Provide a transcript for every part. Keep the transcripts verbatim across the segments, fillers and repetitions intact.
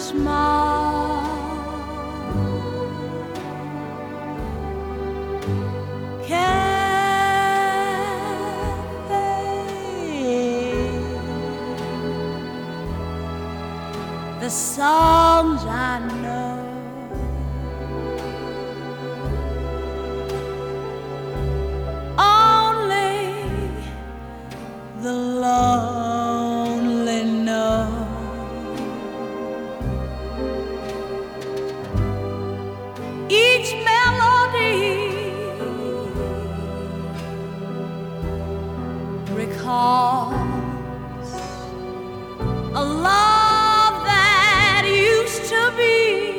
small. Cafe, the songs I know, only the lonely know. Each melody recalls a love that used to be,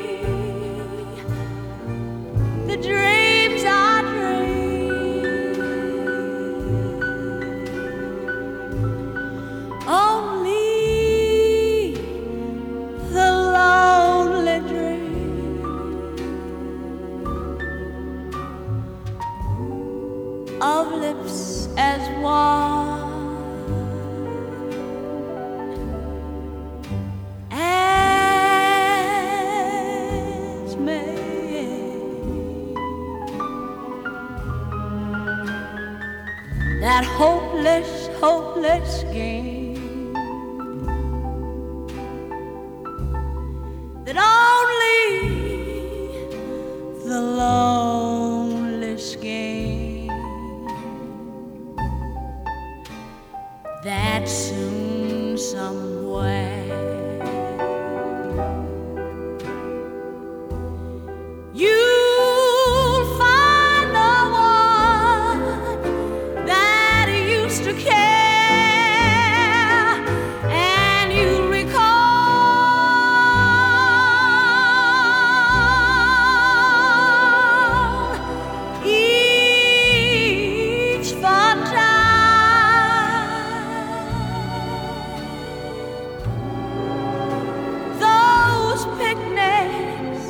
the dreams I dreamed. Only the lonely dream of lips as warm as May. That hopeless, hopeless game that only the lonely game, that soon somewhere you'll find the one that used to care, and you'll recall each fun time, those picnics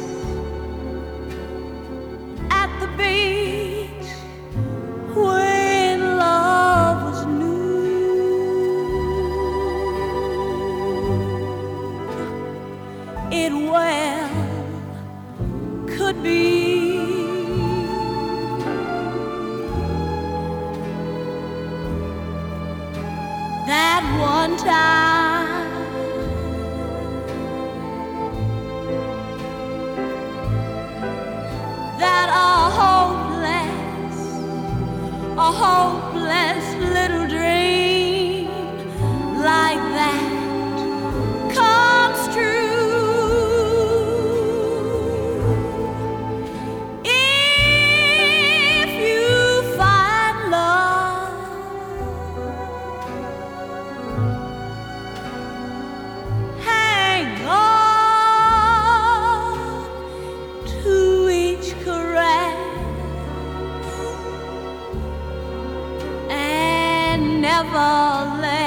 at the beach when love was new. It well could be that one time that a hopeless, a hopeless little dream like that comes true. If you find love, hang on to each caress and never let